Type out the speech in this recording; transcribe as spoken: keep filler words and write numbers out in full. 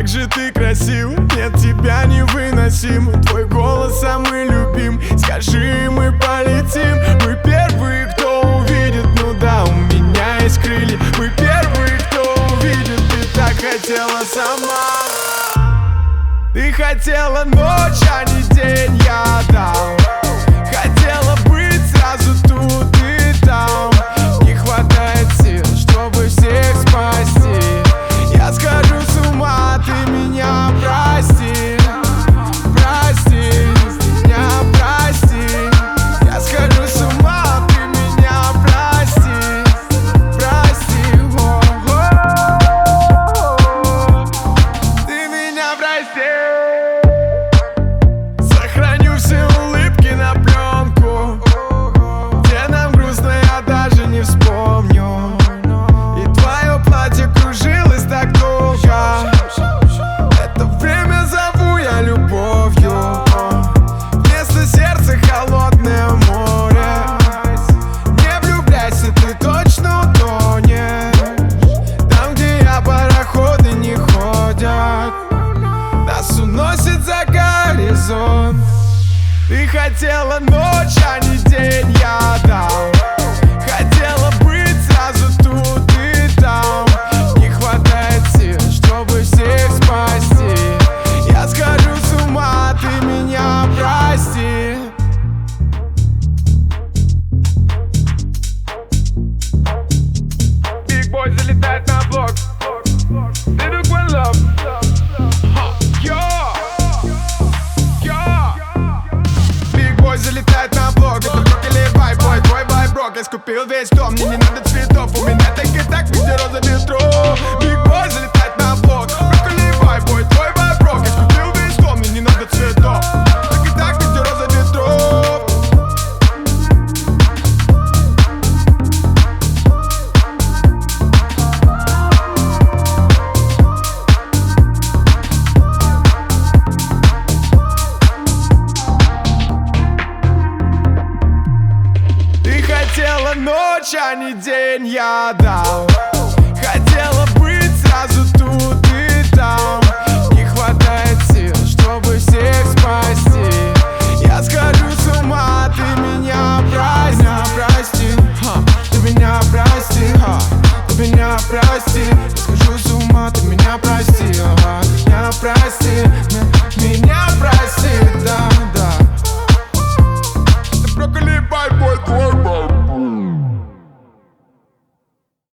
как же ты красив, нет тебя невыносим. Твой голос самый любим, скажи, мы полетим. Мы первые, кто увидит, ну да, у меня есть крылья. Мы первые, кто увидит, ты так хотела сама. Ты хотела ночь, а не день, я дал. Хотела быть сразу тут и там. Не хватает сил, чтобы всех спасти. Я схожу с ума, ты меня прости. Прости, меня прости. Я схожу с ума, ты меня прости. Прости, о-о-о. Ты меня прости. Сохраню все улыбки на пленку. Где нам грустно, я даже не вспомню. И твое платье кружилось так долго. Это время зову я любовью. Вместо сердца холодное море. Не влюбляйся, ты точно утонешь. Там, где я, пароходы не ходят. Нас уносит за горизонт. Ты хотела ночь, а не день, я дал. Хотела быть сразу тут и там. Не хватает сил, чтобы всех спасти. Я схожу с ума, ты меня прости. Big Boy залетает на блок. Ты такой love. Залетает на блог, это брок или вайб, бой, твой вайб, брок. Я скупил весь дом, мне не